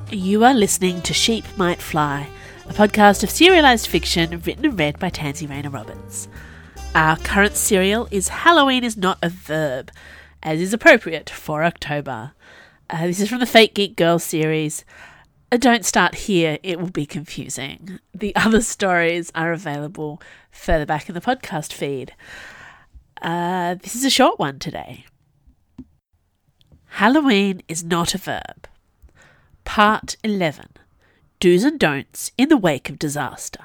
You are listening to Sheep Might Fly, a podcast of serialised fiction written and read by Tansy Rayner Roberts. Our current serial is Halloween is Not a Verb, as is appropriate for October. This is from the Fake Geek Girls series. Don't start here, it will be confusing. The other stories are available further back in the podcast feed. This is a short one today. Halloween is Not a Verb. Part 11. Do's and Don'ts in the Wake of Disaster.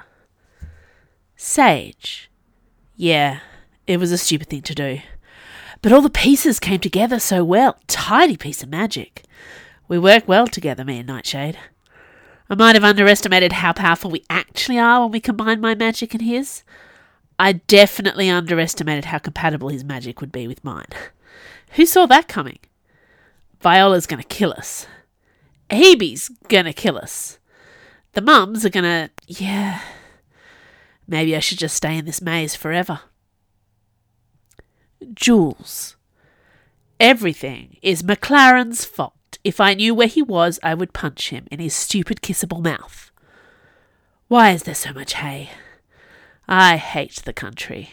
Sage. Yeah, it was a stupid thing to do. But all the pieces came together so well. Tidy piece of magic. We work well together, me and Nightshade. I might have underestimated how powerful we actually are when we combine my magic and his. I definitely underestimated how compatible his magic would be with mine. Who saw that coming? Viola's going to kill us. Hebe's gonna kill us. The mums are gonna... Yeah. Maybe I should just stay in this maze forever. Jules. Everything is McLaren's fault. If I knew where he was, I would punch him in his stupid kissable mouth. Why is there so much hay? I hate the country.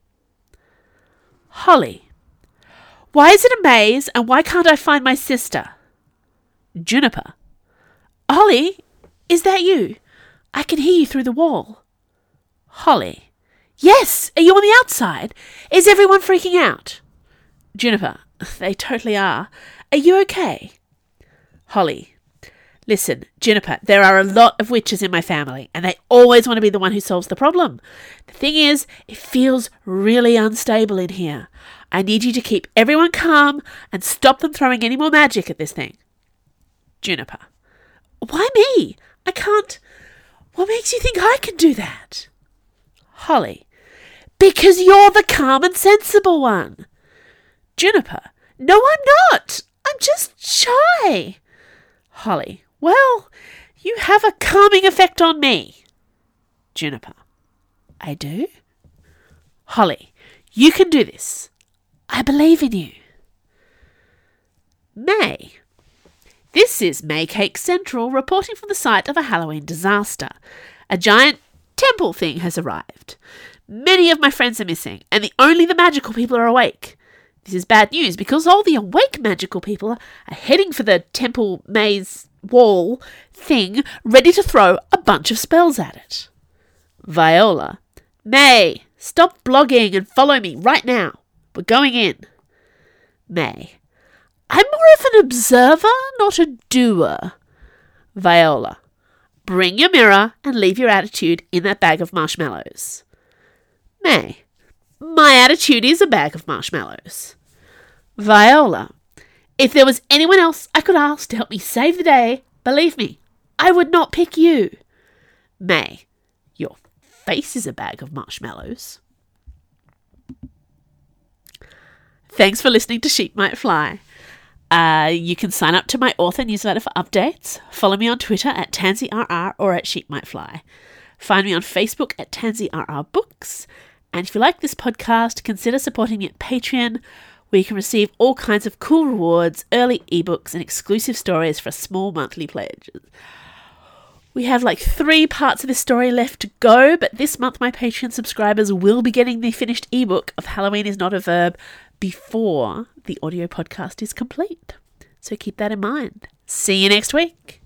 Holly. Why is it a maze, and why can't I find my sister? Juniper. Holly, is that you? I can hear you through the wall. Holly. Yes, are you on the outside? Is everyone freaking out? Juniper. They totally are. Are you okay? Holly. Listen, Juniper, there are a lot of witches in my family, and they always want to be the one who solves the problem. The thing is, it feels really unstable in here. I need you to keep everyone calm and stop them throwing any more magic at this thing. Juniper. Why me? I can't... What makes you think I can do that? Holly. Because you're the calm and sensible one. Juniper. No, I'm not. I'm just shy. Holly. Well, you have a calming effect on me. Juniper. I do? Holly. You can do this. I believe in you. May. This is Maycake Central reporting from the site of a Halloween disaster. A giant temple thing has arrived. Many of my friends are missing, and only the magical people are awake. This is bad news because all the awake magical people are heading for the temple maze wall thing, ready to throw a bunch of spells at it. Viola. May, stop blogging and follow me right now. We're going in. May. I'm more of an observer, not a doer. Viola. Bring your mirror and leave your attitude in that bag of marshmallows. May. My attitude is a bag of marshmallows. Viola. If there was anyone else I could ask to help me save the day, believe me, I would not pick you. May. Your face is a bag of marshmallows. Thanks for listening to Sheep Might Fly. You can sign up to my author newsletter for updates. Follow me on Twitter at TansyRR or at Sheep Might Fly. Find me on Facebook at TansyRR Books. And if you like this podcast, consider supporting me at Patreon, where you can receive all kinds of cool rewards, early ebooks, and exclusive stories for a small monthly pledge. We have like 3 parts of this story left to go, but this month my Patreon subscribers will be getting the finished ebook of Halloween is Not a Verb before the audio podcast is complete. So keep that in mind. See you next week.